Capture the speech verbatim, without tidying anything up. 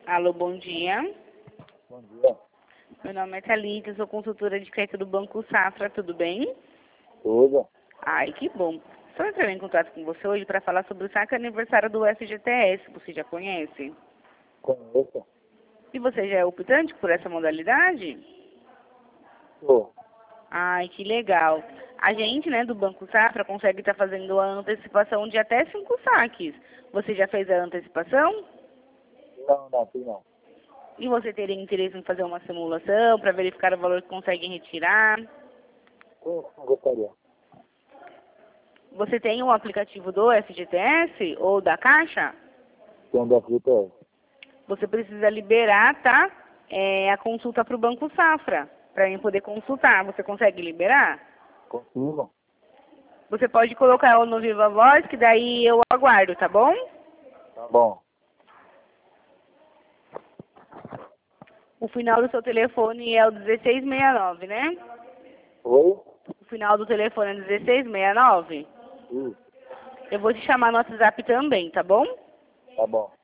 Alô, bom dia. Bom dia. Meu nome é Thalita, sou consultora de crédito do Banco Safra, tudo bem? Tudo. Ai, que bom. Estou entrando em contato com você hoje para falar sobre o saque aniversário do F G T S, você já conhece? Conheço. E você já é optante por essa modalidade? Sou. Ai, que legal. A gente, né, do Banco Safra consegue estar fazendo a antecipação de até cinco saques. Você já fez a antecipação? Não, não, fiz não. E você teria interesse em fazer uma simulação para verificar o valor que consegue retirar? Sim, gostaria. Você tem um aplicativo do F G T S ou da Caixa? Tem um da F G T S. Você precisa liberar, tá? É, a consulta para o Banco Safra, para mim poder consultar. Você consegue liberar? Consigo? Você pode colocar o no Viva Voz, que daí eu aguardo, tá bom? Tá bom. O final do seu telefone é o dezesseis sessenta e nove, né? Oi? O final do telefone é dezesseis sessenta e nove? Isso. Eu vou te chamar no WhatsApp também, tá bom? Tá bom.